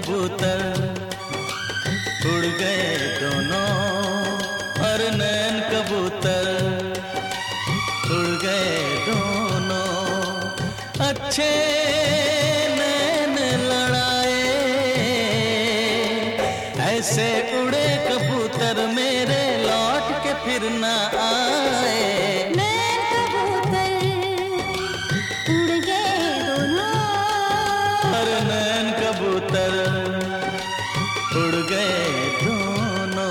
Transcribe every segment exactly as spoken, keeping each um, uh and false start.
कबूतर उड़ गए दोनों, और नैन कबूतर उड़ गए दोनों। अच्छे नैन लड़ाए, ऐसे उड़े कबूतर मेरे लौट के फिर ना आए। नैन कबूतर उड़ गए दोनों।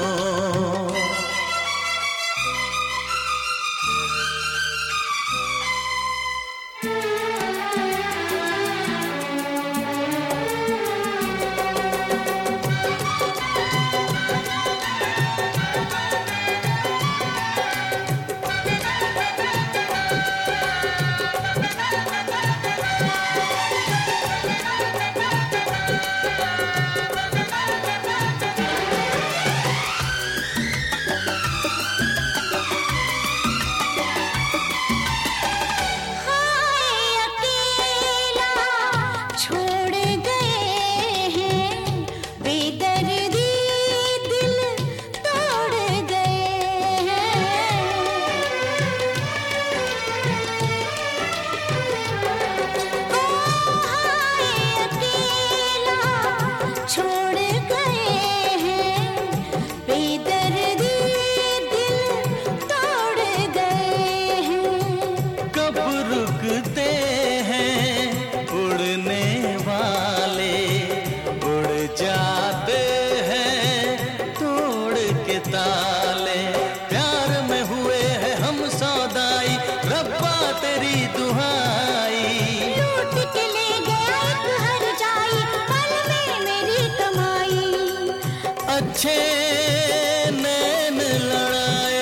ताले प्यार में हुए हैं हम सौदाई, रब्बा तेरी दुहाई। लूट के ले गया एक हर जाई, पल में मेरी कमाई। अच्छे नैन लड़ाए,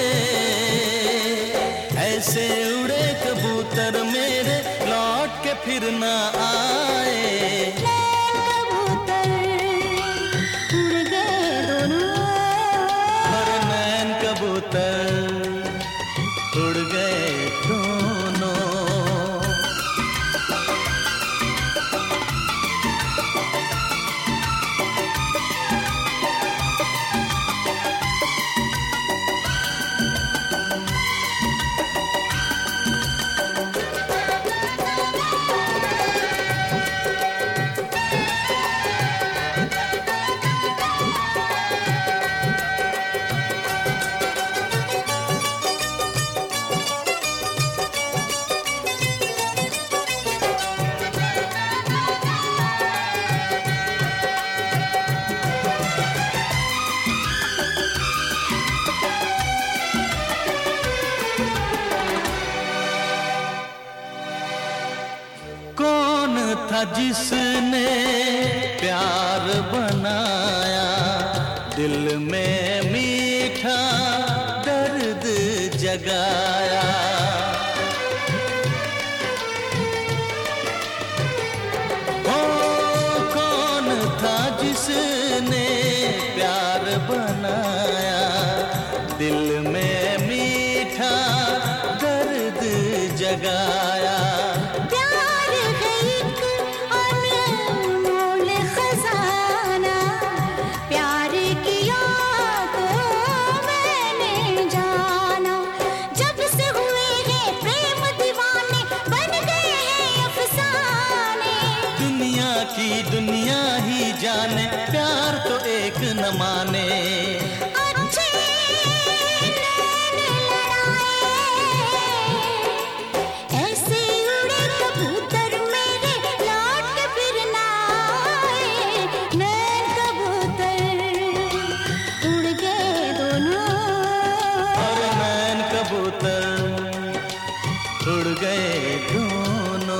ऐसे उड़े कबूतर मेरे लौट के फिर ना आए। कबूतर उड़ गए दोनों। कौन था जिसने प्यार बनाया, दिल में मीठा दर्द जगाया। ओ कौन था जिसने प्यार बनाया, दिल में मीठा दर्द जगाया। की दुनिया ही जाने, प्यार तो एक न माने। अच्छे नैन लड़ाए, ऐसे उड़े कबूतर मेरे लौट के फिर ना आए। नैन कबूतर उड़ गए दोनों, और नैन कबूतर उड़ गए दोनों।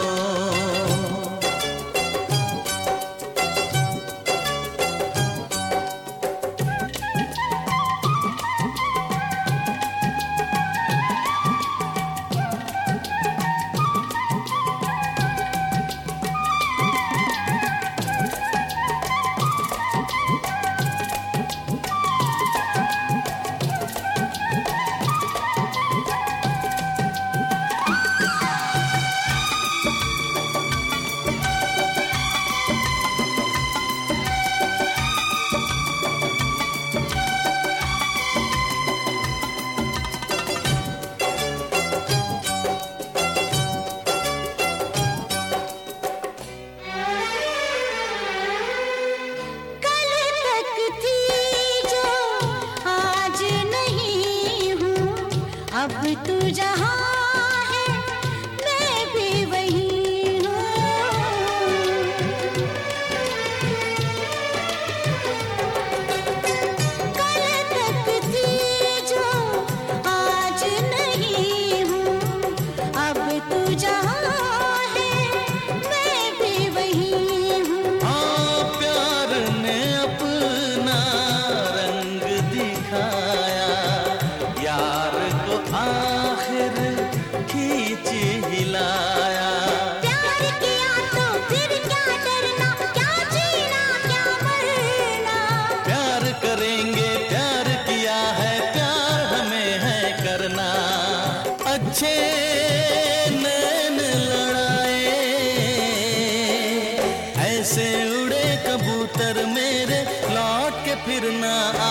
ऐसे उड़े कबूतर मेरे लौट के फिर ना